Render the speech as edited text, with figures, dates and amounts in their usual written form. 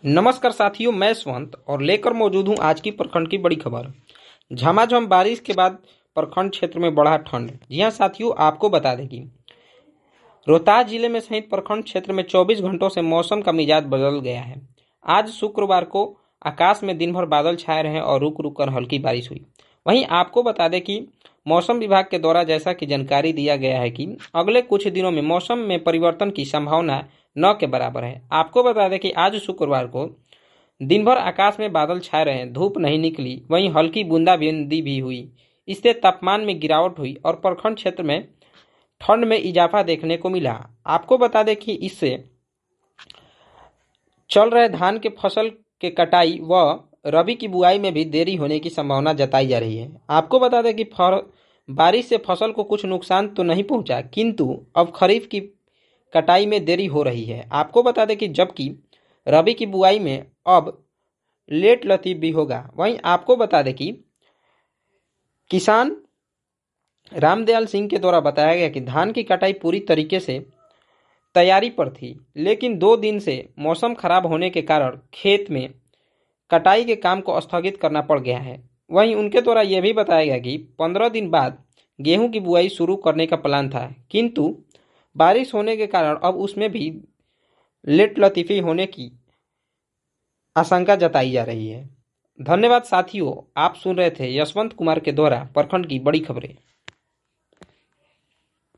नमस्कार साथियों, मैं स्वंत और लेकर मौजूद हूं आज की प्रखंड की बड़ी खबर। झमाझम बारिश के बाद प्रखंड क्षेत्र में बढ़ा ठंड। जी हां साथियों, आपको बता दें कि रोहतास जिले में सहित प्रखंड क्षेत्र में 24 घंटों से मौसम का मिजाज बदल गया है। आज शुक्रवार को आकाश में दिन भर बादल छाए रहे और रुक रुक कर हल्की बारिश हुई। वहीं आपको बता दें कि मौसम विभाग के द्वारा जैसा कि जानकारी दिया गया है कि अगले कुछ दिनों में मौसम में परिवर्तन की संभावना न के बराबर है। आपको बता दें कि आज शुक्रवार को दिन भर आकाश में बादल छाए रहे, धूप नहीं निकली, वहीं हल्की बूंदाबांदी भी हुई। इससे तापमान में गिरावट हुई और प्रखंड क्षेत्र में ठंड में इजाफा देखने को मिला। आपको बता दें कि इससे चल रहे धान के फसल के कटाई व रबी की बुआई में भी देरी होने की संभावना जताई जा रही है। आपको बता दें कि बारिश से फसल को कुछ नुकसान तो नहीं पहुंचा, किंतु अब खरीफ की कटाई में देरी हो रही है। आपको बता दें कि जबकि रबी की बुआई में अब लेट लतीफ भी होगा। वहीं आपको बता दें कि किसान रामदयाल सिंह के द्वारा बताया गया कि धान की कटाई पूरी तरीके से तैयारी पर थी, लेकिन 2 दिन से मौसम खराब होने के कारण खेत में कटाई के काम को स्थगित करना पड़ गया है। वहीं उनके द्वारा यह भी बताया गया कि 15 दिन बाद गेहूं की बुआई शुरू करने का प्लान था, किंतु बारिश होने के कारण अब उसमें भी लेट लतीफी होने की आशंका जताई जा रही है। धन्यवाद साथियों, आप सुन रहे थे यशवंत कुमार के द्वारा प्रखंड की बड़ी खबरें।